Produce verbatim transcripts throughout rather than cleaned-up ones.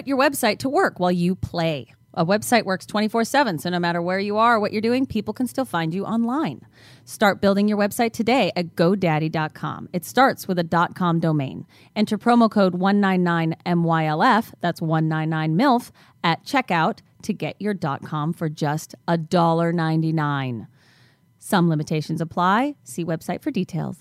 Get your website to work while you play. A website works twenty-four seven, so no matter where you are or what you're doing, people can still find you online. Start building your website today at GoDaddy dot com. It starts with a .com domain. Enter promo code one nine nine M Y L F, that's one nine nine M I L F, at checkout to get your .com for just one dollar ninety-nine. Some limitations apply. See website for details.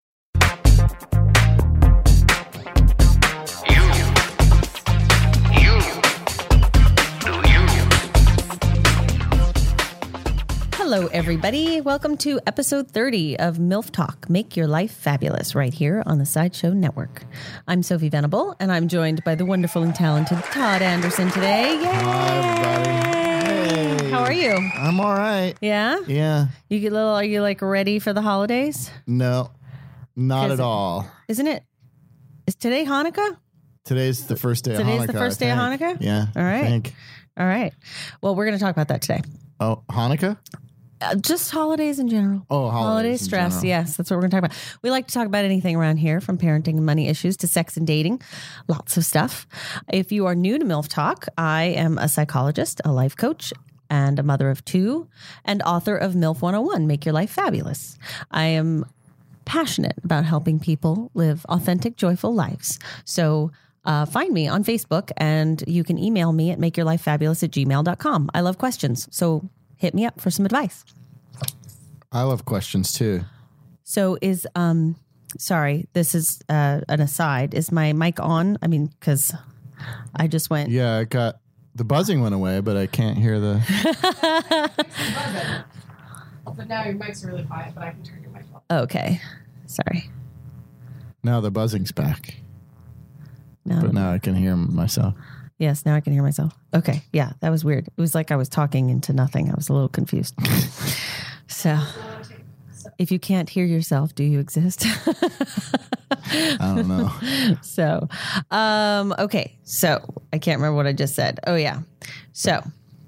Hello, everybody. Welcome to episode thirty of MILF Talk, Make Your Life Fabulous, right here on the Sideshow Network. I'm Sophie Venable, and I'm joined by the wonderful and talented Todd Anderson today. Yay! Hi, everybody. Hey. How are you? I'm all right. Yeah? Yeah. You get a little, are you like ready for the holidays? No, not at it, all. Isn't it? Is today Hanukkah? Today's the first day of Today's Hanukkah. Today's the first I day of think. Hanukkah? Yeah. All right. I think. All right. Well, we're going to talk about that today. Oh, Hanukkah? Uh, just holidays in general. Oh, holidays Holiday in stress. general. Yes, that's what we're going to talk about. We like to talk about anything around here, from parenting and money issues to sex and dating. Lots of stuff. If you are new to MILF Talk, I am a psychologist, a life coach, and a mother of two, and author of MILF one oh one, Make Your Life Fabulous. I am passionate about helping people live authentic, joyful lives. So uh, find me on Facebook, and you can email me at makeyourlifefabulous at gmail dot com. I love questions, so hit me up for some advice. I love questions too. So is, um, sorry, this is uh, an aside. Is my mic on? I mean, because I just went. Yeah, I got, the buzzing went away, but I can't hear the. But now your mic's really quiet, but I can turn your mic off. Okay. Sorry. Now the buzzing's back. No. But now I can hear myself. Yes, now I can hear myself. Okay. Yeah, that was weird. It was like I was talking into nothing. I was a little confused. So, if you can't hear yourself, do you exist? I don't know. So, um, okay. So, I can't remember what I just said. Oh, yeah. So,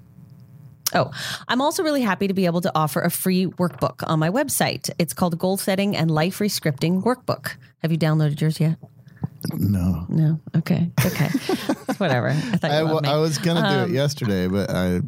oh, I'm also really happy to be able to offer a free workbook on my website. It's called Goal Setting and Life Rescripting Workbook. Have you downloaded yours yet? No. No. Okay. Okay. Whatever. I thought you I, loved w- me. I was going to do Um, it yesterday, but I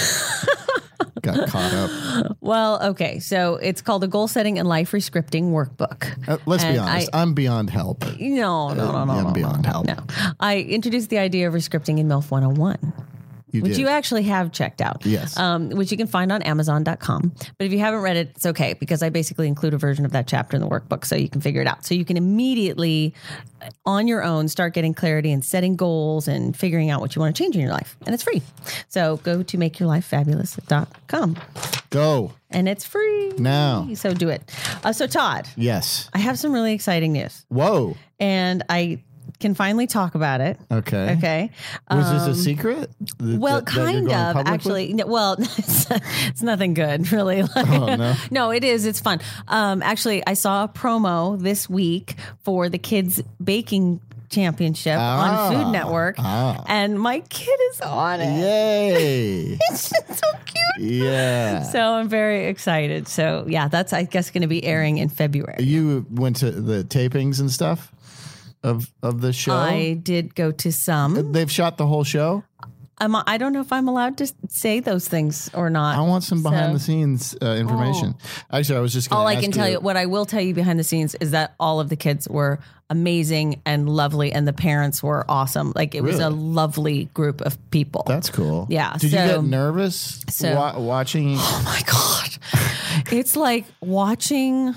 got caught up. Well, okay. So it's called the Goal Setting and Life Rescripting Workbook. Uh, let's And be honest. I- I'm beyond help. No, no, no, no, I'm no, beyond no, help. no. I introduced the idea of rescripting in MILF one oh one. You Which did. you actually have checked out. Yes. Um, which you can find on amazon dot com. But if you haven't read it, it's okay, because I basically include a version of that chapter in the workbook so you can figure it out. So you can immediately, on your own, start getting clarity and setting goals and figuring out what you want to change in your life. And it's free. So go to make your life fabulous dot com. Go. And it's free. Now. So do it. Uh, so Todd, Yes. I have some really exciting news. Whoa. And I can finally talk about it. Okay. Okay. Was this Um, a secret? Th- Well, that- that you're kind going of, public with? actually. No, well, it's, it's nothing good, really. Like, Oh, no? no, it is. It's fun. Um, actually, I saw a promo this week for the Kids Baking Championship Ah, on Food Network, ah. and my kid is on it. Yay. It's just so cute. Yeah. So I'm very excited. So yeah, that's, I guess, going to be airing in February. You went to the tapings and stuff of of the show? I did go to some. They've shot the whole show? I'm, I don't know if I'm allowed to say those things or not. I want some behind So- the scenes uh, information. Actually, I was just going to All I ask can tell you, what I will tell you behind the scenes is that all of the kids were amazing and lovely, and the parents were awesome. Like, it was Really? a lovely group of people. That's cool. Yeah, Did you so- get nervous so- wa- watching? Oh my God. It's like watching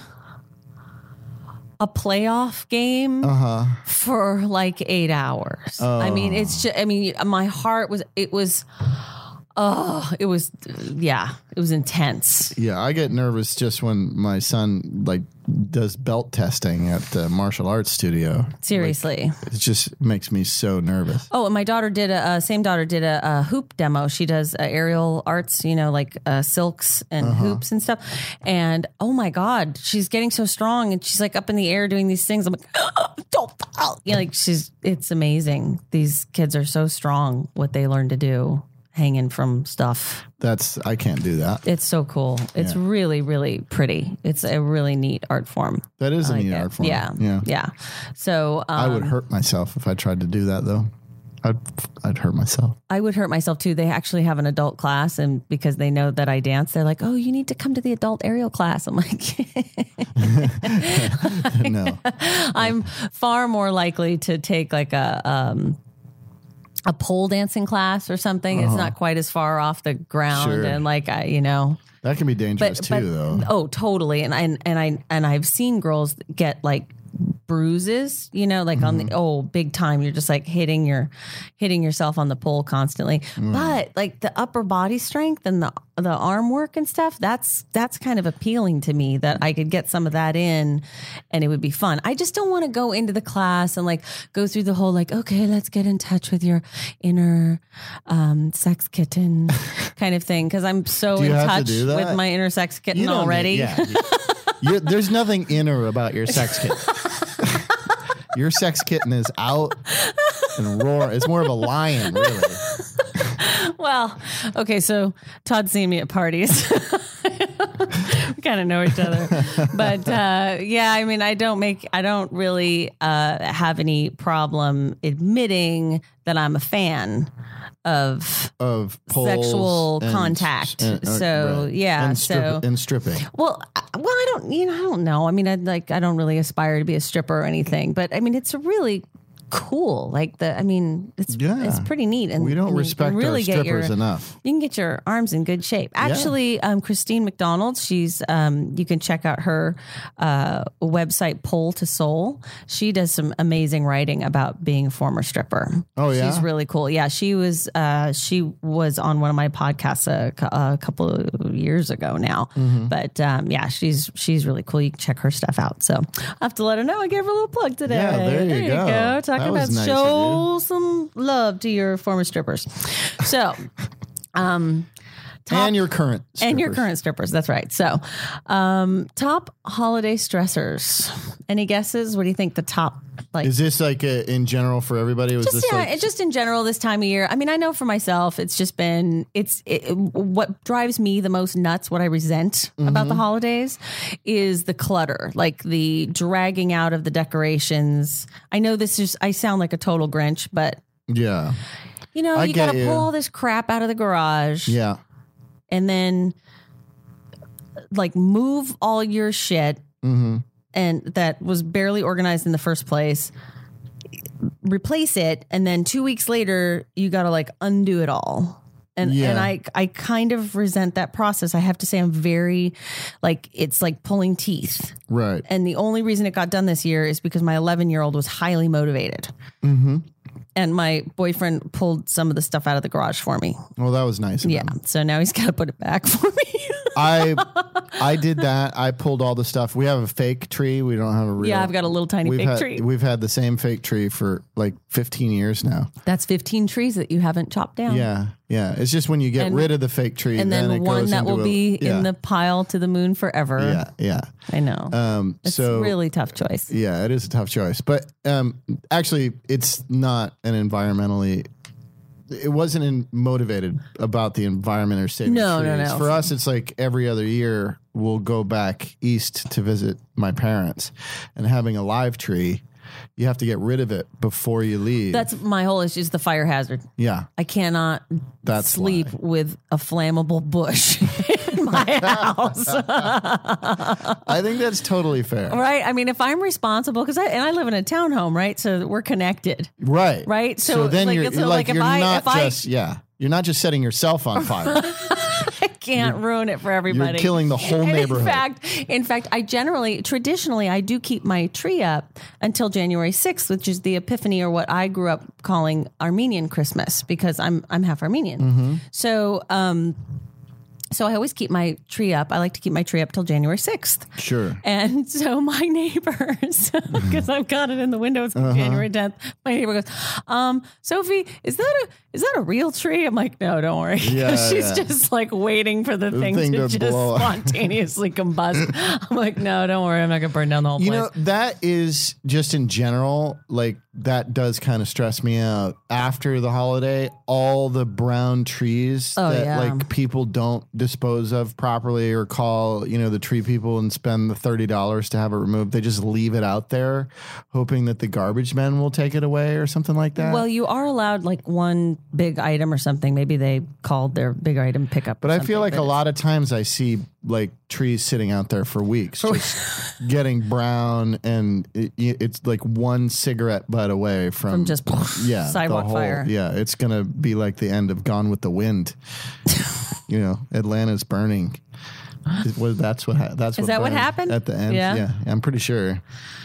a playoff game Uh-huh. for like eight hours. I mean, it's just, I mean, my heart was, it was, oh, it was, yeah, it was intense. Yeah, I get nervous just when my son like does belt testing at the martial arts studio. Seriously. It just makes me so nervous. Oh, and my daughter did a, uh, same daughter did a, a hoop demo. She does uh, aerial arts, you know, like uh, silks and Uh-huh. hoops and stuff. And oh my God, she's getting so strong, and she's like up in the air doing these things. I'm like, oh, don't fall. You know, like she's, it's amazing. These kids are so strong, what they learn to do, hanging from stuff. That's I can't do that. It's so cool. It's Yeah. really, really pretty. It's a really neat art form. That is I a like neat it. art form. Yeah. Yeah. Yeah. So um, I would hurt myself if I tried to do that though. I'd I'd hurt myself. I would hurt myself too. They actually have an adult class, and because they know that I dance, they're like, "Oh, you need to come to the adult aerial class." I'm like, No. I'm far more likely to take like a um, a pole dancing class or something. It's not quite as far off the ground, Sure. and like I, you know, That can be dangerous but, too, but though. oh, totally. And I and I and I've seen girls get like bruises, you know, like on the oh big time. You're just like hitting your hitting yourself on the pole constantly. But like the upper body strength and the the arm work and stuff, that's that's kind of appealing to me, that I could get some of that in and it would be fun. I just don't want to go into the class and like go through the whole like, okay, let's get in touch with your inner um, sex kitten kind of thing, because I'm so Do you in have to touch do that? with my inner sex kitten You don't already. need- yeah. You- there's nothing inner about your sex kitten. Your sex kitten is out and roar. It's more of a lion, really. Well, okay, so Todd's seen me at parties. We kind of know each other. But uh, yeah, I mean, I don't make, I don't really uh, have any problem admitting that I'm a fan of Of poles sexual and- contact. and- uh, So, right. yeah, and, strip- so- and stripping. Well, I- well, I don't, you know, I don't know. I mean, I like, I don't really aspire to be a stripper or anything, but I mean, it's a really cool. Like the, I mean, it's Yeah. it's pretty neat, and We don't and you respect can really our get strippers your, enough. You can get your arms in good shape. Actually, um, Christine McDonald, she's um, you can check out her uh, website, Pole to Soul. She does some amazing writing about being a former stripper. Oh, yeah? she's really cool. Yeah, she was uh, she was on one of my podcasts a, cou- a couple of years ago now. Mm-hmm. But um, yeah, she's she's really cool. You can check her stuff out. So I have to let her know I gave her a little plug today. Yeah, there you go. Talking That about was nice of show you. some love to your former strippers. So, um, top, And your current and your strippers. current strippers. That's right. So, um, top holiday stressors. Any guesses? What do you think the top like? Is this like a, in general for everybody? Was just this yeah, like it just in general this time of year. I mean, I know for myself, it's just been it's it, what drives me the most nuts. What I resent about Mm-hmm. the holidays is the clutter, like the dragging out of the decorations. I know this is I sound like a total Grinch, but yeah, you know I you get got to you. pull all this crap out of the garage, yeah, and then like move all your shit mm-hmm. and that was barely organized in the first place, replace it, and then two weeks later you got to like undo it all. And Yeah. and I I kind of resent that process. I have to say I'm very like it's like pulling teeth. right. And the only reason it got done this year is because my eleven year old was highly motivated. Mm-hmm. And my boyfriend pulled some of the stuff out of the garage for me. Well, that was nice. Of Yeah. him. So now he's got to put it back for me. I I did that. I pulled all the stuff. We have a fake tree. We don't have a real. Yeah, I've got a little tiny we've fake had, tree. We've had the same fake tree for like fifteen years now. That's fifteen trees that you haven't chopped down. Yeah, yeah. It's just when you get And- rid of the fake tree, And then, it one goes that into will a- be yeah, in the pile to the moon forever. yeah, yeah. I know. Um, it's so a really tough choice. yeah, it is a tough choice, but um, actually, it's not an environmentally. It wasn't in, motivated about the environment or saving No, trees. no, no. For us, it's like every other year we'll go back east to visit my parents, and having a live tree, you have to get rid of it before you leave. That's my whole issue is the fire hazard. yeah, I cannot That's sleep why. with a flammable bush in my house. I think that's totally fair. Right? I mean, if I'm responsible, because I and I live in a townhome, right? So we're connected. Right. Right? So, then like, you're it's like, like if you're I- not if I- just yeah. You're not just setting yourself on fire. I can't ruin it for everybody. You're killing the whole And neighborhood. In fact, in fact, I generally, traditionally, I do keep my tree up until January sixth, which is the Epiphany, or what I grew up calling Armenian Christmas, because I'm I'm half Armenian. Mm-hmm. So, um, so I always keep my tree up. I like to keep my tree up till January sixth. Sure. And so my neighbors, because I've got it in the windows Uh-huh. January tenth, my neighbor goes, um, Sophie, is that a is that a real tree? I'm like, no, don't worry. Yeah, She's yeah. just like waiting for the, thing, thing to, to just blow up. spontaneously combust. I'm like, no, don't worry. I'm not going to burn down the whole You place. know, that is just in general, like that does kind of stress me out. After the holiday, all the brown trees Oh, that yeah. like people don't dispose of properly or call, you know, the tree people and spend the thirty dollars to have it removed. They just leave it out there hoping that the garbage men will take it away or something like that. Well, you are allowed like one big item or something. Maybe they called their big item pickup. But or I feel something, like but a lot of times I see like trees sitting out there for weeks, just getting brown, and it, it's like one cigarette butt away from, From just yeah, sidewalk the whole, fire. Yeah, it's gonna be like the end of Gone with the Wind. You know, Atlanta's burning. It was- that's what ha- that's Is what that what burned happened? at the end. Yeah. Yeah, I'm pretty sure.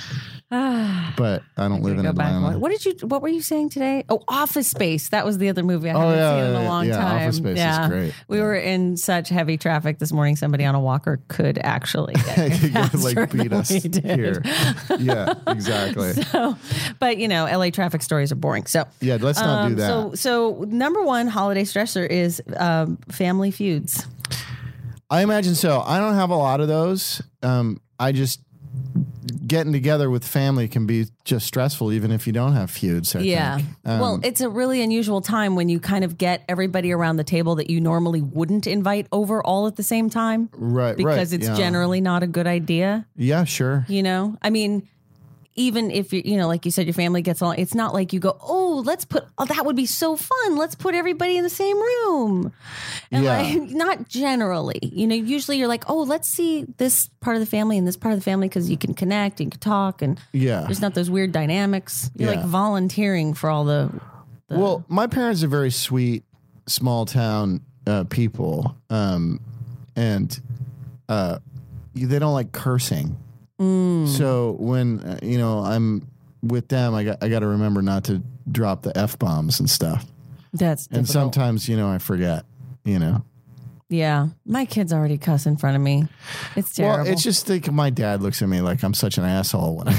But I don't live in Go back. Atlanta. What, what did you? What were you saying today? Oh, Office Space. That was the other movie I Oh, haven't yeah, seen in a yeah, long yeah, time. Office Space is yeah. great. We were in such heavy traffic this morning. Somebody on a walker could actually get here faster like beat than us we did. here. Yeah, exactly. So, but you know, L A traffic stories are boring. So Yeah, let's not um, do that. So, so number one holiday stressor is um, family feuds. I imagine so. I don't have a lot of those. Um, I just getting together with family can be just stressful, even if you don't have feuds. I Yeah. think. Um, well, it's a really unusual time when you kind of get everybody around the table that you normally wouldn't invite over all at the same time. right, Because right, it's yeah. generally not a good idea. yeah, sure. You know, I mean, even if you, you know, like you said, your family gets along, it's not like you go, oh, let's put, oh, that would be so fun. Let's put everybody in the same room. And Yeah. like, not generally, you know, usually you're like, oh, let's see this part of the family and this part of the family because you can connect, you can talk, and Yeah. there's not those weird dynamics. You're Yeah. like volunteering for all the, the Well, my parents are very sweet, small town uh, people, um, and uh, they don't like cursing. Mm. So when uh, you know I'm with them, I got I got to remember not to drop the f bombs and stuff. that's And difficult. sometimes, you know, I forget. You know. Yeah, my kids already cuss in front of me. It's terrible. Well, it's just like my dad looks at me like I'm such an asshole when I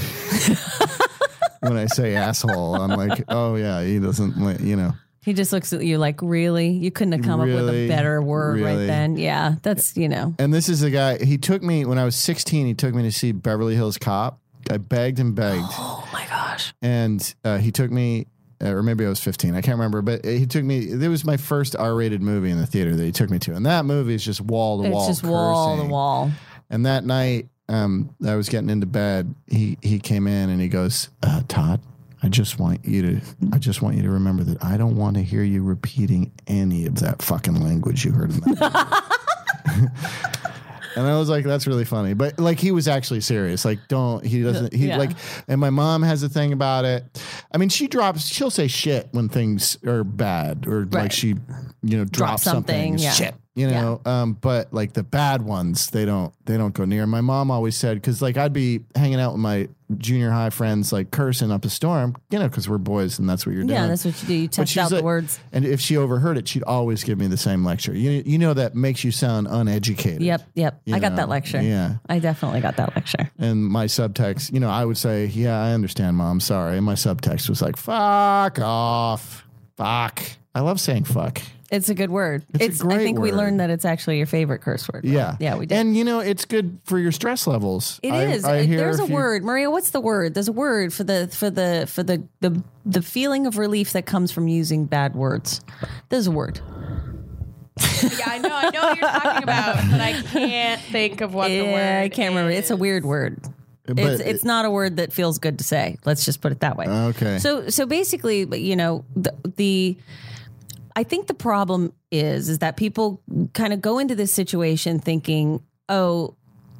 when I say asshole. I'm like, oh yeah, he doesn't, li- you know. He just looks at you like, really? You couldn't have come up with a Really? better word right Really? then. Yeah, that's, you know. And this is the guy. He took me when I was sixteen. He took me to see Beverly Hills Cop. I begged and begged, Oh my gosh. and uh, he took me. Uh, or maybe I was fifteen. I can't remember, but he took me. It was my first R-rated movie in the theater that he took me to, and that movie is just wall to It's wall. just wall to cursing. wall. And that night, um, I was getting into bed. He he came in and he goes, uh, "Todd, I just want you to, I just want you to remember that I don't want to hear you repeating any of that fucking language you heard in that movie." And I was like, that's really funny. But like, he was actually serious. Like, don't, he doesn't, he Yeah. like, and my mom has a thing about it. I mean, she drops, she'll say shit when things are bad, or like Right. she, you know, drops something, something, yeah. shit, you know. Um, but like the bad ones, they don't, they don't go near. My mom always said, cause like I'd be hanging out with my junior high friends, like cursing up a storm, you know, cause we're boys and that's what you're doing. Yeah, that's what you do. You But test she's out the like- words. And if she overheard it, she'd always give me the same lecture. You, you know, that makes you sound uneducated. Yep, yep. You I got know, that lecture. yeah. I definitely got that lecture. And my subtext, you know, I would say, yeah, I understand, Mom. Sorry. And my subtext was like, fuck off. Fuck. I love saying fuck. It's a good word. It's a I great think we word. learned that it's actually your favorite curse word. Yeah. Yeah, we did. And, you know, it's good for your stress levels. It I, is. I hear There's a if you- word, Maria. What's the word? There's a word for the for the for the the the feeling of relief that comes from using bad words. There's a word. Yeah, I know. I know what you're talking about, but I can't think of what the word Yeah, I can't remember. It's a is. weird word. But It's it's not a word that feels good to say. Let's just put it that way. Okay. So so basically, you know, the, the I think the problem is is that people kind of go into this situation thinking, oh,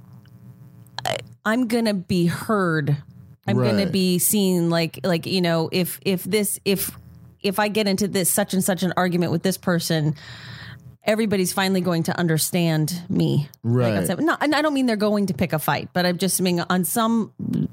I, I'm gonna be heard. I'm gonna Right. be seen. Like like you know, if if this if if I get into this such and such an argument with this person, everybody's finally going to understand me. Like I Right. said, no, and I don't mean they're going to pick a fight, but I'm just mean on some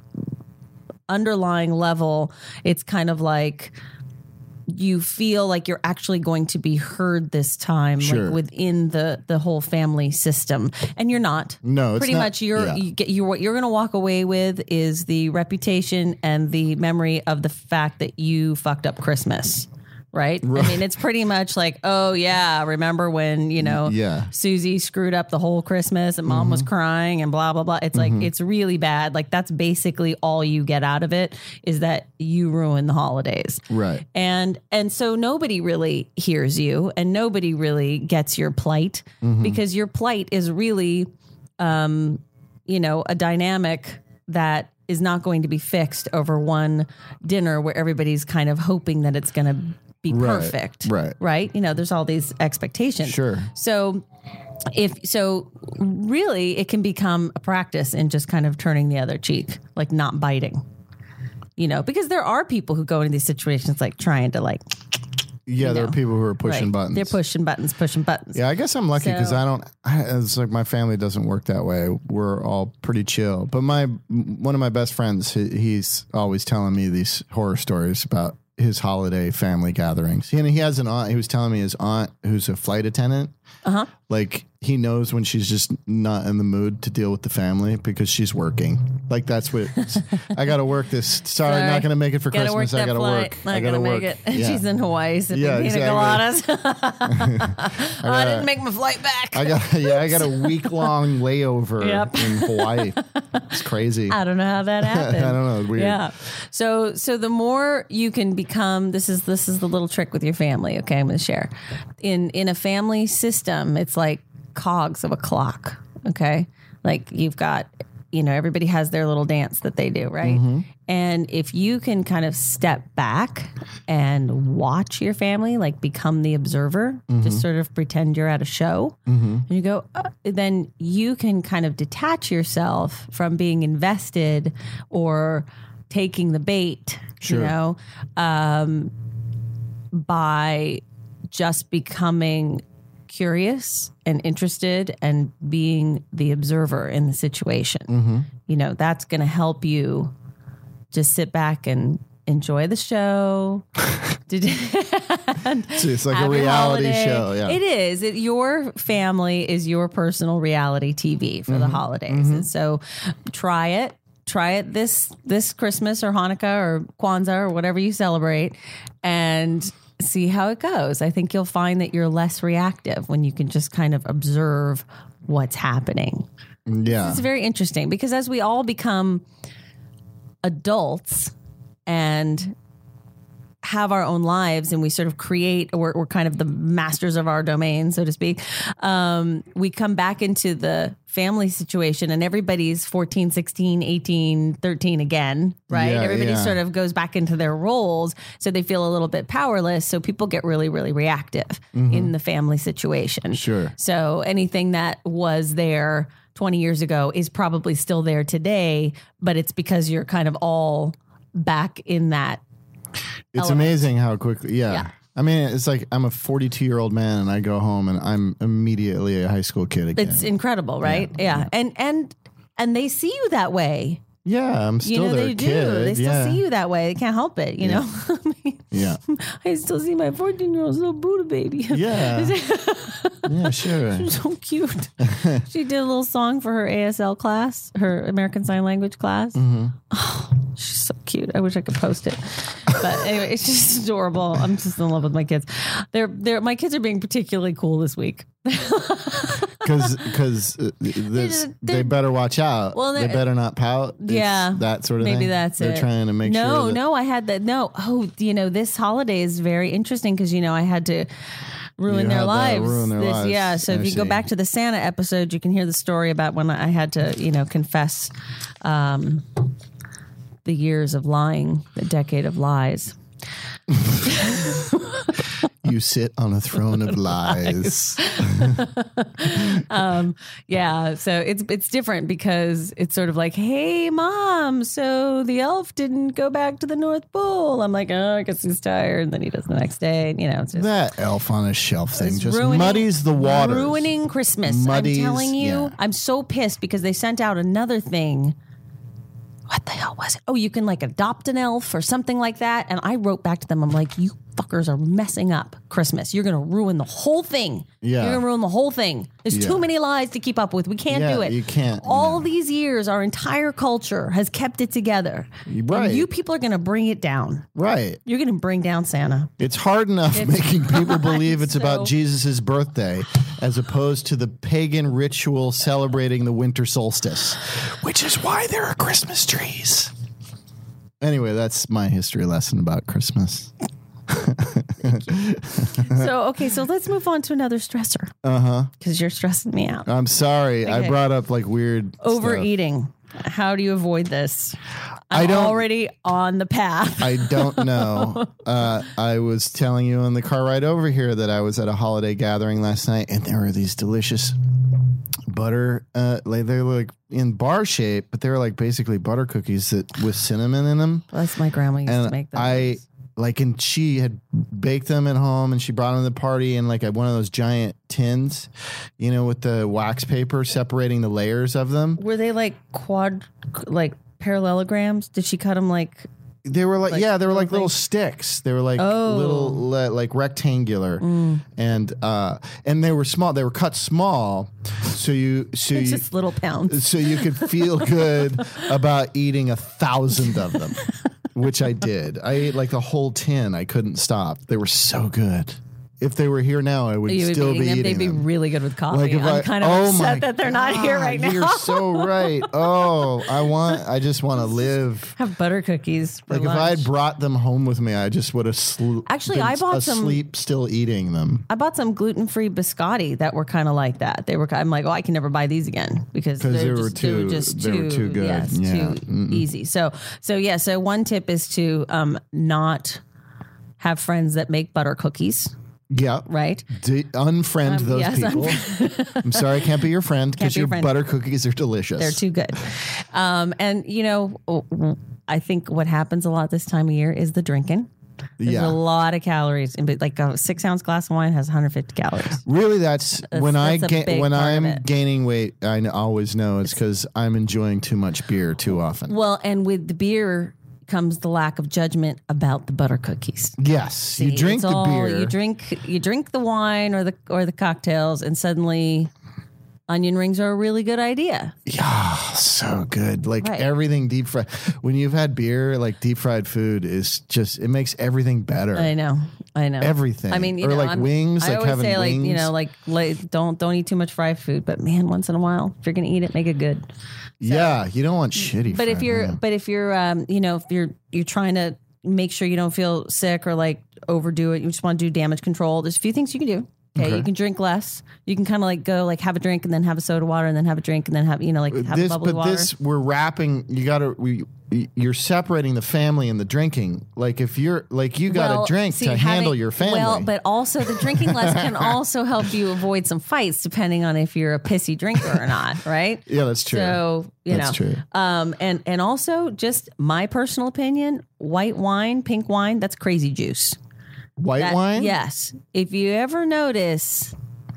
underlying level, it's kind of like you feel like you're actually going to be heard this time, Sure. like within the the whole family system, and you're not. No, it's pretty not- much you're yeah. you get you what you're going to walk away with is the reputation and the memory of the fact that you fucked up Christmas. right? I mean, it's pretty much like, oh yeah, remember when, you know, Yeah. Susie screwed up the whole Christmas and mom Mm-hmm. was crying and blah, blah, blah. It's like, it's really bad. Like that's basically all you get out of it is that you ruin the holidays. Right. And and so nobody really hears you and nobody really gets your plight Mm-hmm. because your plight is really, um, you know, a dynamic that is not going to be fixed over one dinner where everybody's kind of hoping that it's going to be Right, perfect. right. Right. You know, there's all these expectations. Sure. So if so really it can become a practice in just kind of turning the other cheek, like not biting. You know, because there are people who go into these situations like trying to like Yeah, there know. are people who are pushing right, buttons. They're pushing buttons, pushing buttons. Yeah, I guess I'm lucky because So- I don't. I, it's like my family doesn't work that way. We're all pretty chill. But my one of my best friends, he, he's always telling me these horror stories about his holiday family gatherings. He, and he has an aunt. He was telling me his aunt, who's a flight attendant. Uh huh. Like he knows when she's just not in the mood to deal with the family because she's working. Like that's what it's, I got to work this. Sorry, Sorry. not going to make it for Gotta Christmas. work I that got to flight. work. Not I got to gonna work. make it. Yeah. She's in Hawaii sipping Yeah, pina exactly. coladas. oh, I didn't make my flight back. I got yeah, I got a week long layover Yep. in Hawaii. It's crazy. I don't know how that happened. I don't know. It's weird. Yeah. So so the more you can become, this is this is the little trick with your family. Okay, I'm going to share. In in a family system, it's like cogs of a clock. Okay, like you've got, you know, everybody has their little dance that they do, right? Mm-hmm. And if you can kind of step back and watch your family, like become the observer, Mm-hmm. just sort of pretend you're at a show, and you go, uh, then you can kind of detach yourself from being invested or taking the bait, Sure. you know, um, by just becoming curious and interested and being the observer in the situation. Mm-hmm. You know, that's going to help you just sit back and enjoy the show. It's, it's like a Have your reality holiday. show. Yeah. It is. It, your family is your personal reality T V for Mm-hmm. the holidays. And so try it. Try it this this Christmas or Hanukkah or Kwanzaa or whatever you celebrate and see how it goes. I think you'll find that you're less reactive when you can just kind of observe what's happening. Yeah. It's very interesting because as we all become adults and have our own lives and we sort of create, we're, we're kind of the masters of our domain, so to speak. Um, we come back into the family situation and everybody's fourteen, sixteen, eighteen, thirteen again, right? Yeah, Everybody yeah. sort of goes back into their roles. So they feel a little bit powerless. So people get really, really reactive in the family situation. Sure. So anything that was there twenty years ago is probably still there today, but it's because you're kind of all back in that. It's element. amazing how quickly. Yeah. Yeah. I mean, it's like I'm a forty-two year old man and I go home and I'm immediately a high school kid again. It's incredible, right? Yeah. yeah. And and and they see you that way. yeah, I'm You still know, their they do. kid. They still yeah. see you that way. They can't help it, you Yeah. know? I mean, Yeah. I still see my fourteen year old little Buddha baby. Yeah. yeah, sure. So cute. She did a little song for her A S L class, her American Sign Language class. Mm-hmm. Oh, she's so cute. I wish I could post it. But anyway, it's just adorable. I'm just in love with my kids. They're they're my kids are being particularly cool this week. Because because uh, this, They're- they better watch out. Well, they they're- better not pout. It's Yeah. that sort of Maybe thing. that's They're it. trying to make no, sure. that- No, I had that. No. Oh, you know, this holiday is very interesting because, you know, I had to ruin You their had to lives. ruin their This- lives. Yeah. So I if you go see. back to the Santa episode, you can hear the story about when I had to, you know, confess um, the years of lying, the decade of lies. You sit on a throne of lies. um, yeah, so it's it's different because it's sort of like, hey, mom, so the elf didn't go back to the North Pole. I'm like, oh, I guess he's tired. And then he does the next day. And, you know, it's just That elf on a shelf thing it's just ruining- muddies the waters. ruining Christmas. Muddies, I'm telling you, yeah. I'm so pissed because they sent out another thing. What the hell was it? Oh, you can like adopt an elf or something like that. And I wrote back to them. I'm like, you fuckers are messing up Christmas. You're going to ruin the whole thing. Yeah. You're going to ruin the whole thing. There's Yeah. too many lies to keep up with. We can't Yeah, do it. you can't, All no. these years, our entire culture has kept it together. Right. And you people are going to bring it down. Right. You're going to bring down Santa. It's hard enough It's making people believe it's so- about Jesus' birthday as opposed to the pagan ritual celebrating the winter solstice, which is why there are Christmas trees. Anyway, that's my history lesson about Christmas. So, okay, so let's move on to another stressor. Uh-huh. Because you're stressing me out. I'm sorry. I Okay. brought up like weird stuff. Overeating. How do you avoid this? I'm I don't- already on the path. I don't know. Uh, I was telling you on the car ride over here that I was at a holiday gathering last night, and there were these delicious butter. Uh, like they're like in bar shape, but they were like basically butter cookies that with cinnamon in them. That's my grandma used to And make those. I like, and she had baked them at home, and she brought them to the party in like a, one of those giant tins, you know, with the wax paper separating the layers of them. Were they like quad, like parallelograms? Did she cut them like? They were like, Like yeah, they were little like little things? sticks. They were like Oh. little, le- like rectangular, and uh, and they were small. They were cut small, so you, so It's you, just little pounds. so you could feel good about eating a thousand of them, which I did. I ate like the whole tin. I couldn't stop. They were so good. If they were here now, I would You would still be be eating them. eating They'd be them. really good with coffee. Like if I'm I- kind of oh my upset that they're not here God, right now. You're so right. Oh, I want. I just want to live. Have butter cookies for Like lunch. if I had brought them home with me, I just would have sl- Actually, been I bought some- asleep still eating them. I bought some gluten-free biscotti that were kind of like that. They were. I'm like, oh, I can never buy these again because 'Cause they're they were just, they were too- just they too, were too good. Yes, Yeah. too easy. So, so yeah. So one tip is to um, not have friends that make butter cookies. Yeah. Right. D- unfriend Um, those yes, people. I'm sorry, I can't be your friend Can't because be your your friend. butter cookies are delicious. They're too good. Um, and you know, I think what happens a lot this time of year is the drinking. There's Yeah. a lot of calories, and like a six ounce glass of wine has one hundred fifty calories. Really, that's, when I that's a ga- big when part of I'm it. gaining weight. I kn- always know it's because I'm enjoying too much beer too often. Well, and with the beer comes the lack of judgment about the butter cookies. Yes, you See, drink it's the all- beer. You drink you drink the wine or the or the cocktails, and suddenly onion rings are a really good idea. Yeah, so good. Like Right. everything deep fried. When you've had beer, like deep fried food is just, it makes everything better. I know, I know Everything. I mean, you Or know, like I'm- wings, I like always having say, like you wings. know, like, like don't don't eat too much fried food. But man, once in a while, if you're gonna eat it, make it good. yeah, you don't want shitty. But if fried you're, wing. but if you're, um, you know, if you're you're trying to make sure you don't feel sick or like overdo it, you just want to do damage control. There's a few things you can do. Okay, Okay. you can drink less. You can kind of like go like have a drink and then have a soda water and then have a drink and then have you know like have a this, bubbly but water. this we're wrapping. You got to. We you're separating the family and the drinking. Like if you're like you got to Well, drink see, to handle having- your family. Well, but also the drinking less can also help you avoid some fights, depending on if you're a pissy drinker or not, right? yeah, that's true. So you That's know, true. um, and and also just my personal opinion: white wine, pink wine, that's crazy juice. White That- wine. Yes. If you ever notice,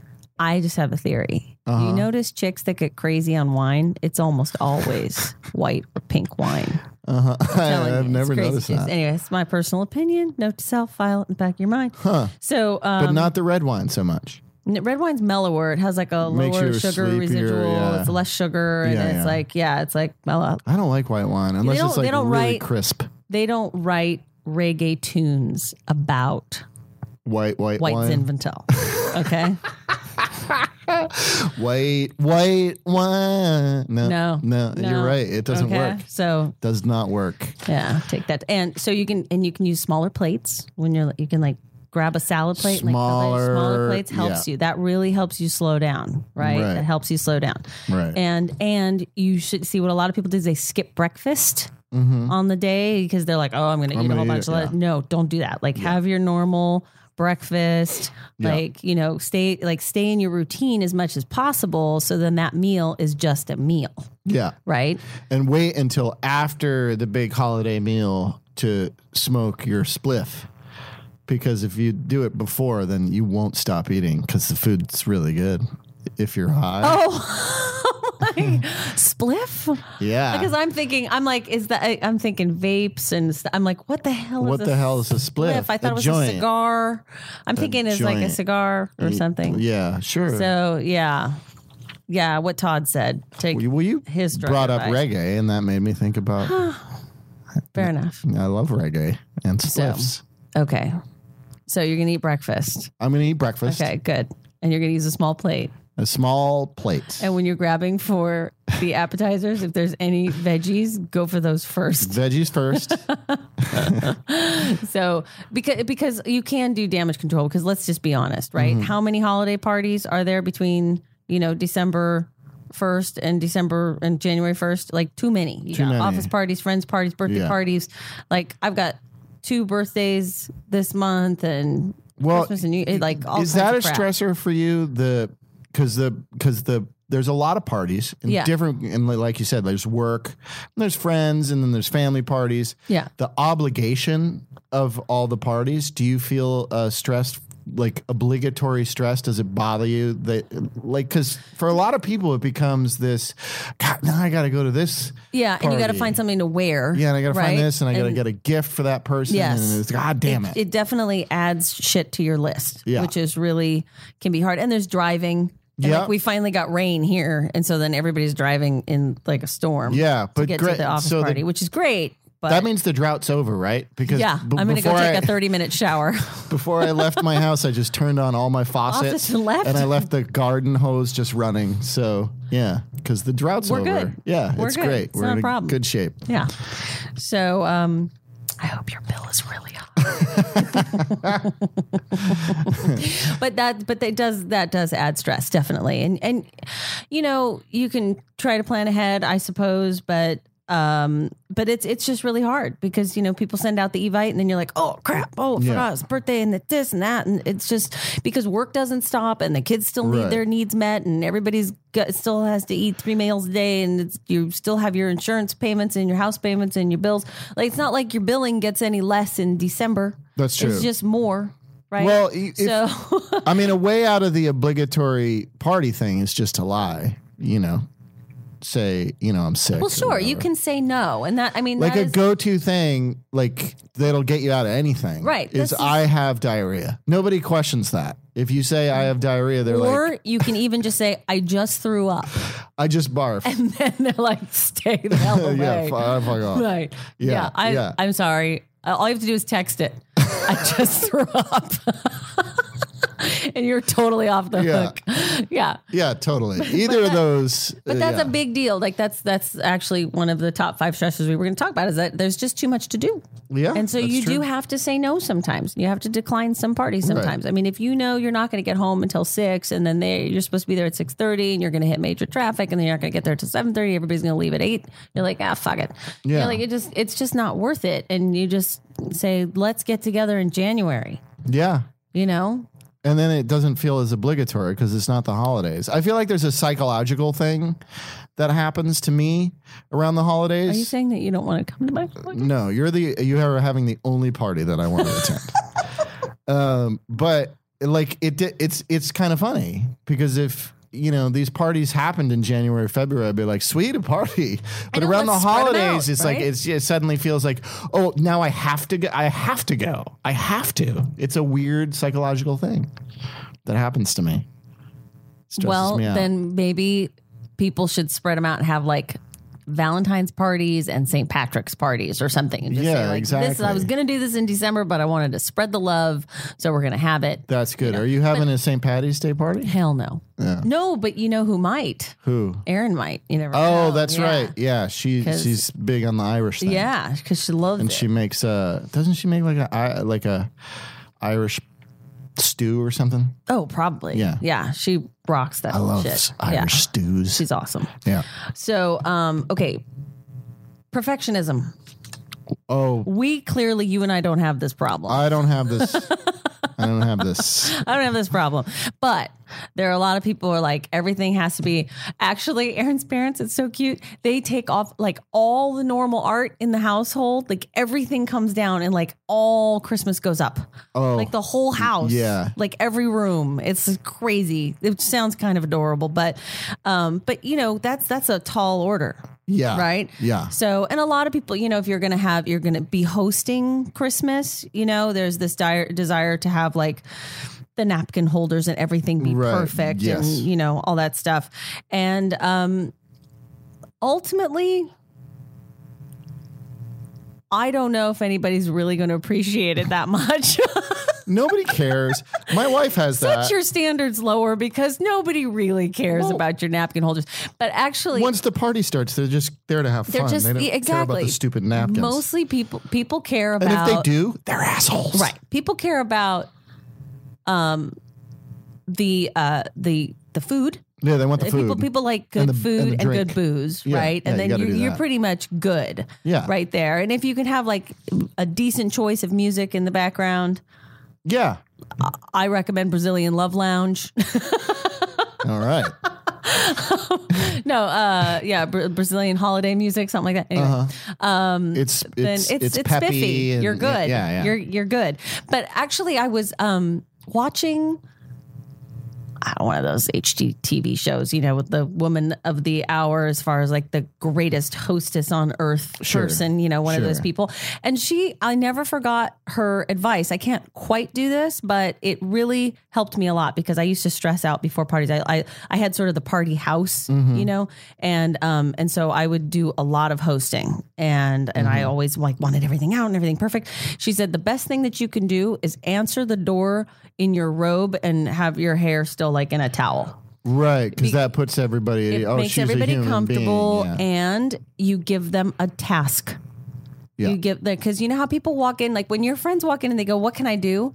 I just have a theory. Uh-huh. You notice chicks that get crazy on wine, it's almost always white or pink wine. Uh-huh. Telling I've you, never it's crazy noticed juice. that. Anyway, it's my personal opinion. Note to self, file it in the back of your mind. Huh. So, um, But not the red wine so much. n- red wine's mellower. It has like a Makes lower you sugar sleepier, residual. yeah. It's less sugar, and Yeah, it's yeah. like yeah, it's like mellow. I don't like white wine unless don't- it's like they don't really write- crisp. They don't write reggae tunes about White white White wine. Zinfandel. Okay. White white wine. No, No, no, no. you're right. It doesn't Okay. work. So Does not work. yeah, take that. And so you can and you can use smaller plates when you're you can like grab a salad plate and like Smaller, smaller plates helps yeah. you. That really helps you slow down, right? Right. It helps you slow down. Right. And and you should see what a lot of people do is they skip breakfast Mm-hmm. on the day because they're like, oh, I'm going to eat a gonna whole eat bunch it, of yeah. that. No, don't do that. Like have your normal breakfast. Yeah. Like you know, stay like stay in your routine as much as possible. So then that meal is just a meal, Yeah. right? And wait until after the big holiday meal to smoke your spliff. Because if you do it before, then you won't stop eating because the food's really good if you're high. Oh, like, spliff? Yeah. Because I'm thinking, I'm like, is that, I- I'm thinking vapes and st- I'm like, what the hell is What a the hell is a spliff? I thought A it was joint. a cigar. I'm thinking it's like a joint. cigar or something. Yeah, sure. So, yeah. Yeah, what Todd said. Take well, you his drug brought up advice. reggae, and that made me think about. Fair enough. I love reggae and So, spliffs. okay. So you're going to eat breakfast. I'm going to eat breakfast. Okay, good. And you're going to use a small plate. A small plate. And when you're grabbing for the appetizers, if there's any veggies, go for those first. Veggies first. So because because you can do damage control, because let's just be honest, right? Mm-hmm. How many holiday parties are there between, you know, December first and December and January first? Like too many. You Too got many. office parties, friends parties, birthday Yeah. parties. Like I've got two birthdays this month and Well, Christmas and New like all is kinds that a of crap. stressor for you? The because the because the there's a lot of parties and Yeah. different and like you said, there's work, and there's friends, and then there's family parties. Yeah. The obligation of all the parties. Do you feel uh, stressed? Like obligatory stress? Does it bother you? That like because for a lot of people it becomes this. God, now I got to go to this. Yeah, and you got to party. find something to wear. Yeah, and I got to right? find this, and I got to get a gift for that person. Yes. and it's God damn it. It definitely adds shit to your list, Yeah. which is really can be hard. And there's driving. And Yeah. like we finally got rain here, and so then everybody's driving in like a storm. Yeah, to but get great. to the office So the- party, which is great. But That means the drought's over, right? Because yeah, b- I'm going to go before take I- a thirty minute shower. Before I left my house, I just turned on all my faucets Faucets and left. and I left the garden hose just running. So yeah, because the drought's We're over. good. Yeah, We're it's good. great. It's We're not a in problem. good shape. Yeah. So um, I hope your bill is really high. but that but that does that does add stress, definitely. And and you know, you can try to plan ahead, I suppose, but um but it's it's just really hard because you know people send out the Evite and then you're like, oh crap, oh I Yeah. forgot it's birthday and this and that, and it's just because work doesn't stop and the kids still need Right. their needs met and everybody's got, still has to eat three meals a day and it's, you still have your insurance payments and your house payments and your bills. Like it's not like your billing gets any less in December. That's true. It's just more, right? Well, i- if- so I mean, a way out of the obligatory party thing is just to lie. You know, say you know I'm sick. well, or sure, you whatever. can say no, and that I mean, Like that a is- go-to thing, like that'll get you out of anything. Right, Is this is- I have diarrhea. Nobody questions that. If you say I have diarrhea, they're or like, you can even just say, "I just threw up," I just barf. and then they're like, "Stay the hell away." yeah, f- I fuck off. Right. Yeah, Yeah. I, yeah. I'm sorry. Uh, All you have to do is text it. I just threw up. And you're totally off the Yeah. hook. Yeah. Yeah, totally. Either of those. But uh, that's yeah. a big deal. Like that's that's actually one of the top five stresses we were going to talk about is that there's just too much to do. Yeah, And so that's you true. do have to say no sometimes. You have to decline some parties sometimes. I mean, if you know you're not going to get home until six and then they you're supposed to be there at six thirty and you're going to hit major traffic and then you're not going to get there till seven thirty, everybody's going to leave at eight. You're like, ah, fuck it. Yeah. You're like, it just, it's just not worth it. And you just say, let's get together in January, Yeah. you know? And then it doesn't feel as obligatory because it's not the holidays. I feel like there's a psychological thing that happens to me around the holidays. Are you saying that you don't want to come to my No, you're the you are having the only party that I want to attend. um, but like it, di- it's it's kind of funny because if you know these parties happened in January, February, I'd be like, sweet, a party. But know, around the let's spread 'em holidays, out, it's like right? it's it suddenly feels like, oh, now I have to go. I have to go. I have to. It's a weird psychological thing that happens to me. Stresses Well, me out. then maybe people should spread them out and have like Valentine's parties and Saint Patrick's parties or something. And just Yeah, say like, This, I exactly. was going to do this in December, but I wanted to spread the love, so we're going to have it. That's good. Are you having a Saint Patty's Day party? Hell no. Yeah. No, but you know who might? Who? Erin might. You never Oh, know. that's Yeah. right. Yeah, she 'Cause- she's big on the Irish thing. Yeah, because she loves and it. she makes uh doesn't she make like a I- like a Irish stew or something? oh, probably. Yeah. Yeah, she rocks that I whole love shit. Irish Yeah. stews. She's awesome. yeah. So, um, okay. Perfectionism. Oh, We clearly, you and I don't have this problem. I don't have this. I don't have this. I don't have this problem. But there are a lot of people who are like, everything has to be. Actually, Aaron's parents, it's so cute. They take off like all the normal art in the household. Like everything comes down and like all Christmas goes up. Oh, like the whole house. yeah. Like every room. It's crazy. It sounds kind of adorable. But, um, but you know, that's, that's a tall order. Yeah. Right. Yeah. So, and a lot of people, you know, if you're going to have, you're going to be hosting Christmas, you know, there's this dire, desire to have like the napkin holders and everything be Right. perfect Yes. and, you know, all that stuff. And, um, ultimately, I don't know if anybody's really going to appreciate it that much. Nobody cares. My wife has that. Set your standards lower because nobody really cares Well- about your napkin holders. But actually, Once the party starts, they're just there to have They're fun. just- they don't yeah, care about exactly. the stupid napkins. mostly people people care about. and if they do, they're assholes. Right. People care about um the uh the the food. Yeah, they want the food. People people like good And the- food and and, the good drink. booze, Yeah, right? yeah, And you then gotta you're do you're that. pretty much good. Yeah. Right there. And if you can have like a decent choice of music in the background, Yeah. I recommend Brazilian Love Lounge. All right. no, uh yeah, Bra- Brazilian holiday music, something like that. Anyway. Uh-huh. Um It's then it's it's it's, it's, peppy. spiffy. and- You're good. Yeah, yeah. You're you're good. But actually, I was um watching I don't know, one of those H G T V shows, you know, with the woman of the hour, as far as like the greatest hostess on earth Sure. person, you know, one of those Sure. people. And she, I never forgot her advice. I can't quite do this, but it really helped me a lot because I used to stress out before parties. I I, I had sort of the party house, Mm-hmm. you know, and um and so I would do a lot of hosting, and and Mm-hmm. I always like wanted everything out and everything perfect. She said the best thing that you can do is answer the door in your robe and have your hair still like in a towel. Right, because that puts everybody. It oh, makes she's everybody a human comfortable, being. Yeah. and you give them a task. Yeah. You give the because you know how people walk in, like when your friends walk in and they go, "What can I do?"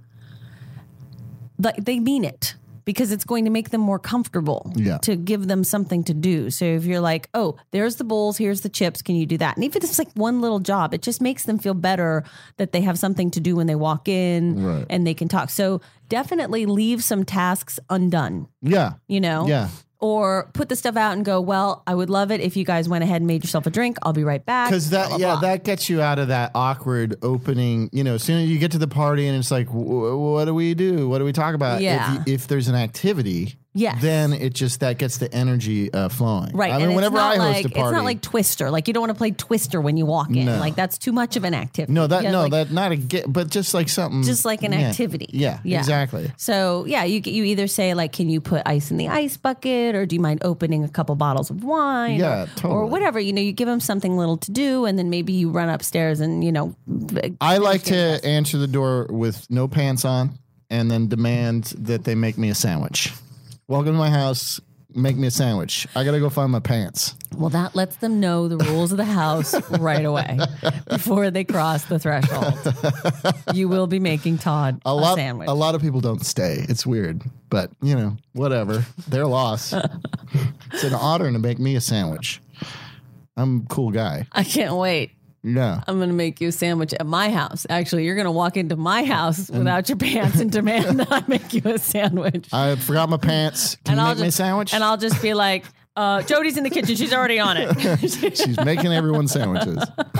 Like they mean it because it's going to make them more comfortable. Yeah. To give them something to do. So if you're like, "Oh, there's the bowls, here's the chips, can you do that?" And even if it's like one little job, it just makes them feel better that they have something to do when they walk in, Right. and they can talk. So definitely leave some tasks undone. Yeah. You know. Yeah. Or put the stuff out and go, well, I would love it if you guys went ahead and made yourself a drink. I'll be right back. Because that, Blah, blah, yeah, blah. that gets you out of that awkward opening. You know, as soon as you get to the party and it's like, w- what do we do? What do we talk about? Yeah. If, if there's an activity, Yes. then it just that gets the energy uh, flowing. Right. I and mean, it's whenever not I host like, a party, it's not like Twister. Like you don't want to play Twister when you walk in. No. Like that's too much of an activity. no, that Yeah, no, like- that not a get, but just like something, Just like an yeah. activity. Yeah, Yeah. exactly. So yeah, you you either say like, can you put ice in the ice bucket, or do you mind opening a couple bottles of wine? Yeah, or, totally. or whatever. You know, you give them something little to do, and then maybe you run upstairs and you know. I like to finish your answer the door with no pants on, and then demand that they make me a sandwich. Welcome to my house. Make me a sandwich. I gotta go find my pants. Well, that lets them know the rules of the house right away before they cross the threshold. You will be making Todd a, A lot, sandwich. a lot of people don't stay. It's weird, but you know, whatever. Their loss. It's an honor to make me a sandwich. I'm a cool guy. I can't wait. Yeah. I'm going to make you a sandwich at my house. Actually, you're going to walk into my house without your pants and demand that I make you a sandwich. I forgot my pants. Can and you I'll make me a just, sandwich? And I'll just be like, uh, Jody's in the kitchen. She's already on it. She's making everyone sandwiches.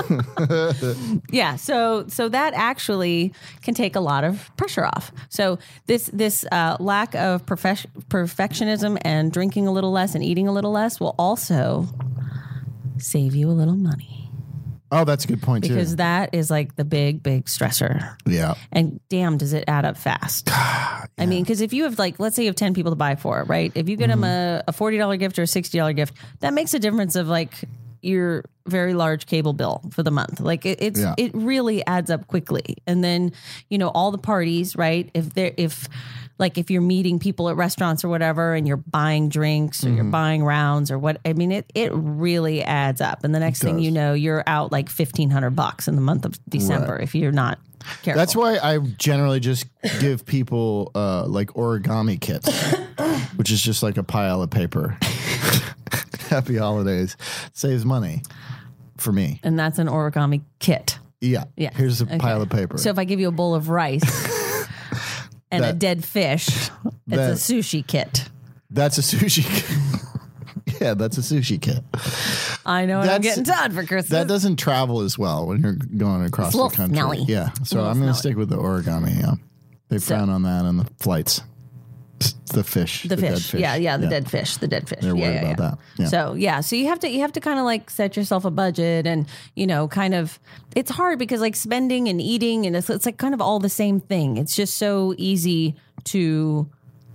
Yeah, so so that actually can take a lot of pressure off. So this this uh, lack of perfec- perfectionism and drinking a little less and eating a little less will also save you a little money, Oh, that's a good point because too. that is like the big big stressor. Yeah. And damn, does it add up fast? I mean, because if you have like, let's say you have ten people to buy for, right? If you get them a, a forty dollars gift or a sixty dollars gift, that makes a difference of like your very large cable bill for the month. Like it, it's Yeah. it really adds up quickly. And then, you know, all the parties, right? If they're if like if you're meeting people at restaurants or whatever, and you're buying drinks or you're buying rounds or what, I mean, it it really adds up. And the next thing does. you know, you're out like fifteen hundred bucks in the month of December if you're not careful. That's why I generally just give people uh, like origami kits, which is just like a pile of paper. Happy holidays. Saves money for me. And that's an origami kit. Yeah. Yeah. Here's a Okay. pile of paper. So if I give you a bowl of rice and That- a dead fish. It's that- a sushi kit. That's a sushi kit. Yeah, that's a sushi kit. I know what I'm That's- getting Todd for Christmas. That doesn't travel as well when you're going across It's a the little country. smelly. Yeah. So little I'm going to smelly. stick with the origami. Yeah. They So- frown on that on the flights. It's the fish. the, dead fish. Yeah, yeah, the dead fish. The dead fish. They're yeah, worried yeah, about yeah. that. Yeah. So yeah, so you have to you have to kind of like set yourself a budget, and you know, kind of it's hard because like spending and eating and it's, it's like kind of all the same thing. It's just so easy to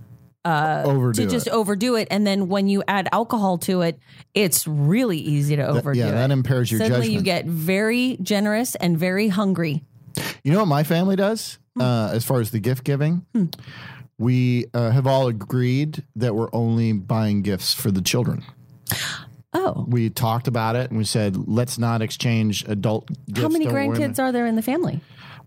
Overdo to just it. overdo it, and then when you add alcohol to it, it's really easy to overdo yeah, it. that impairs your Suddenly you judgment. get very generous and very hungry. You know what my family does Hmm. uh, as far as the gift giving? We uh, have all agreed that we're only buying gifts for the children. Oh, We talked about it and we said, let's not exchange adult gifts. how many Don't worry grandkids are there in the family?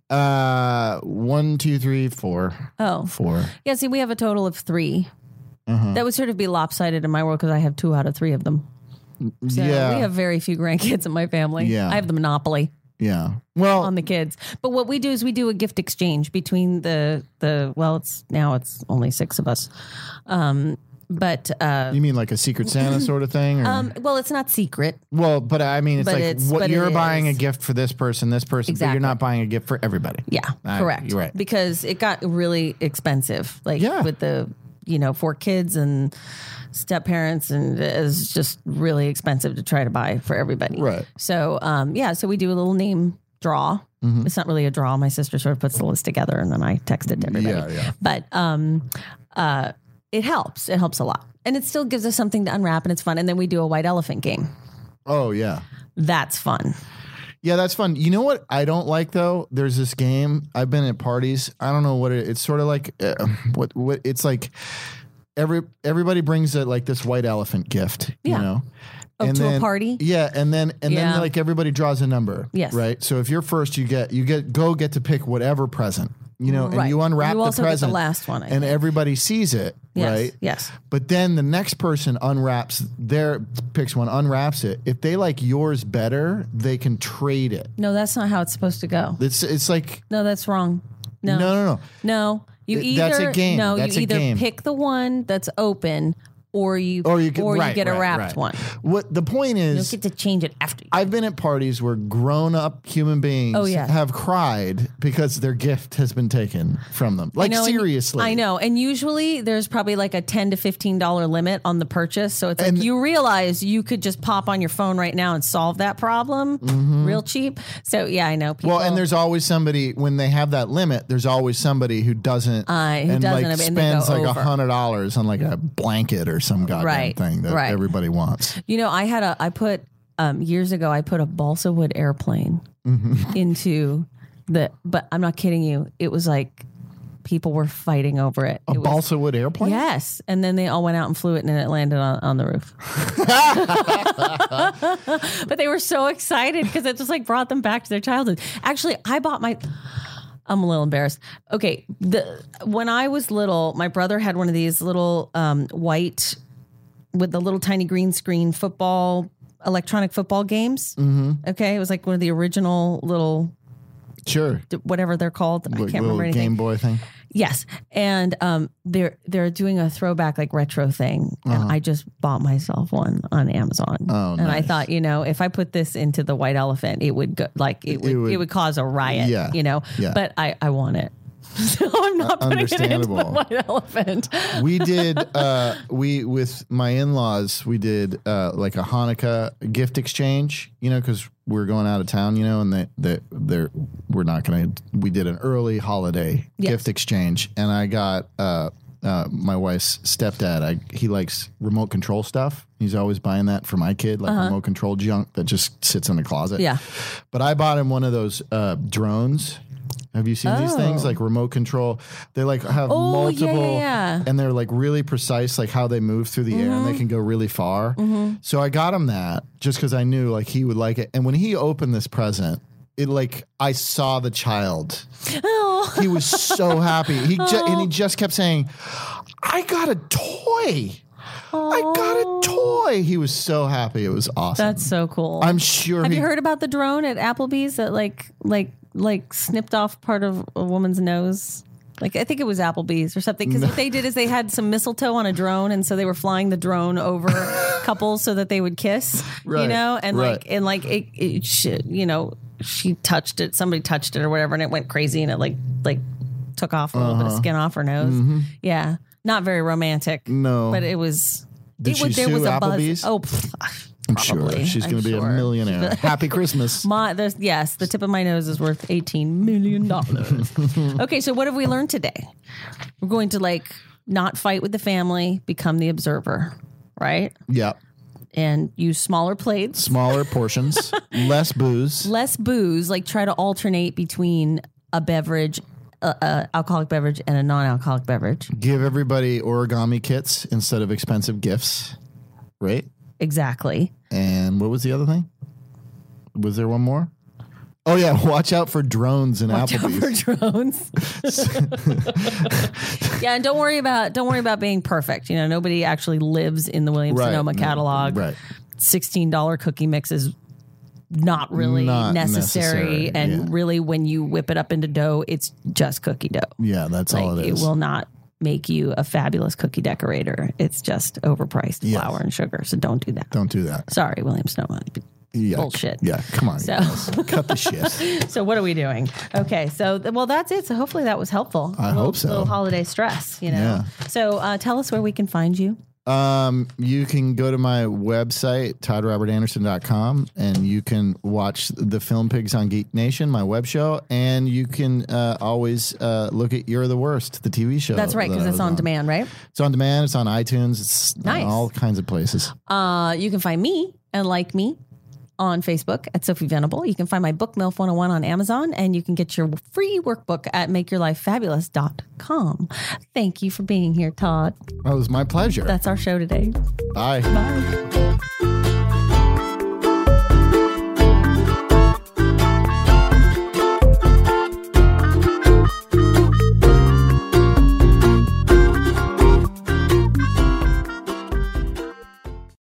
Uh, one, two, three, four. Oh, Four. yeah. See, we have a total of three. Uh-huh. That would sort of be lopsided in my world because I have two out of three of them. So yeah. we have very few grandkids in my family. Yeah. I have the monopoly yeah. Well, on the kids. But what we do is we do a gift exchange between the the well, it's now it's only six of us. Um, but uh, you mean like a Secret Santa sort of thing? Or? um, well, it's not secret. well, but I mean, it's but like it's- what but it you're buying a is. gift for this person, this person, but Exactly. you're not buying a gift for everybody. Yeah, Uh, correct. you're right. Because it got really expensive, like Yeah. with the you know four kids and step parents, and it's just really expensive to try to buy for everybody. Right. So um, yeah, so we do a little name draw. Mm-hmm. It's not really a draw. My sister sort of puts the list together, and then I text it to everybody. Yeah, yeah. But um, uh, it helps. It helps a lot, and it still gives us something to unwrap, and it's fun. And then we do a white elephant game. Oh, yeah. That's fun. Yeah, that's fun. You know what I don't like though? There's this game. I've been at parties. I don't know what it. It's sort of like uh, what what it's like. Every everybody brings a, like this white elephant gift. Yeah. You know. Oh, to a party? Yeah, and then and Yeah. then like everybody draws a number. Yes. Right. So if you're first, you get you get go get to pick whatever present. You know, and Right. you unwrap You the also get the present. last one, I and think. everybody sees it. Yes. Right. Yes. But then the next person unwraps their picks one, unwraps it. If they like yours better, they can trade it. No, that's not how it's supposed to go. It's it's like No, that's wrong. No, no no no. no. You Th- either that's a game. no, That's you a either game. pick the one that's open, or you Or you get, right, get a right, wrapped right. one. What the point You is? don't get to change it after. You. I've been at parties where grown-up human beings Oh, yeah. have cried because their gift has been taken from them. Like I know, and- seriously, I know. And usually there's probably like a ten to fifteen dollar limit on the purchase. So it's like And- you realize you could just pop on your phone right now and solve that problem real cheap. So yeah, I know. People, Mm-hmm. Well, and there's always somebody when they have that limit. There's always somebody who doesn't, Aye, who and doesn't, like and they go spends like a over. hundred dollars on like a blanket or some goddamn Right, thing that right. everybody wants. You know, I had a, I put, um, years ago, I put a balsa wood airplane Mm-hmm. into the, but I'm not kidding you. It was like people were fighting over it. A it was, balsa wood airplane. Yes. And then they all went out and flew it and it landed on, on the roof. But they were so excited because it just like brought them back to their childhood. Actually, I bought my, I'm a little embarrassed. Okay. The, when I was little, my brother had one of these little um, white with the little tiny green screen football, electronic football games. Mm-hmm. Okay. It was like one of the original little, Sure. whatever they're called. I Like can't little remember anything. Game Boy thing. Yes, and um, they're they're doing a throwback like retro thing, and I just bought myself one on Amazon. Oh, and I nice. thought, you know, if I put this into the white elephant, it would go like it would it would, would- cause a riot. Yeah, you know. yeah. But I I want it, so I'm not putting it into the understandable. white elephant. We did uh we with my in-laws we did uh like a Hanukkah gift exchange, you know, because we're going out of town, you know, and they they they're we're not gonna we did an early holiday Yes. gift exchange, and I got uh uh, my wife's stepdad, I, he likes remote control stuff. He's always buying that for my kid, like remote control junk that just sits in the closet. Yeah. But I bought him one of those uh, drones. Have you seen these things? Oh. Like remote control. They like have Oh, yeah, multiple, yeah, yeah. and they're like really precise, like how they move through the air, and they can go really far. So I got him that just because I knew like he would like it. And when he opened this present, it like I saw the child. Oh, He was so happy. He ju- and he just kept saying, "I got a toy. I got a toy." He was so happy. It was awesome. that's so cool. I'm sure. Have he, you heard about the drone at Applebee's that like like like snipped off part of a woman's nose? Like, I think it was Applebee's or something. Because what they did is they had some mistletoe on a drone. And so they were flying the drone over couples so that they would kiss, Right, you know? And right. like, and like, it, it should, you know, she touched it, somebody touched it or whatever, and it went crazy and it like, like took off a little Uh-huh. bit of skin off her nose. Mm-hmm. Yeah. Not very romantic. No. But it was, Did it she was, there sue was a Applebee's? buzz. Oh, pff, I'm probably. sure she's going to be I'm a sure. millionaire. Happy Christmas. My, there's, yes, the tip of my nose is worth eighteen million dollars. Okay, so what have we learned today? We're going to like not fight with the family, become the observer, right? Yeah. And use smaller plates, Smaller portions, less booze. less booze, like try to alternate between a beverage, a, a alcoholic beverage and a non-alcoholic beverage. Give everybody origami kits instead of expensive gifts. Right? Exactly. And what was the other thing? Was there one more? Oh, yeah. Watch out for drones in Watch out Applebee's. for drones. Yeah, and don't worry about don't worry about being perfect. You know, nobody actually lives in the Williams Right. Sonoma catalog. Right. sixteen dollars cookie mix is not really Not necessary, necessary, and yeah. really when you whip it up into dough, it's just cookie dough. Yeah, that's all Like it it is. will not make you a fabulous cookie decorator. It's just overpriced Yes. flour and sugar. So don't do that. Don't do that. Sorry, Williams Sonoma. Yeah. Bullshit. Yeah, come on. So- guys. Cut the shit. So what are we doing? Okay, so th- well, that's it. So hopefully that was helpful. I A little, hope so. Little holiday stress, you know. Yeah. So uh, tell us where we can find you. Um, you can go to my website, todd robert anderson dot com, and you can watch the Film Pigs on Geek Nation, my web show, and you can uh, always uh, look at You're the Worst, the T V show. That's right, that because I it's was on demand, right? It's on demand. It's on iTunes. It's Nice. on all kinds of places. Uh, you can find me and like me on Facebook at Sophie Venable. You can find my book, MILF one oh one, on Amazon, and you can get your free workbook at make your life fabulous dot com. Thank you for being here, Todd. Oh, it was my pleasure. That's our show today. Bye. Bye.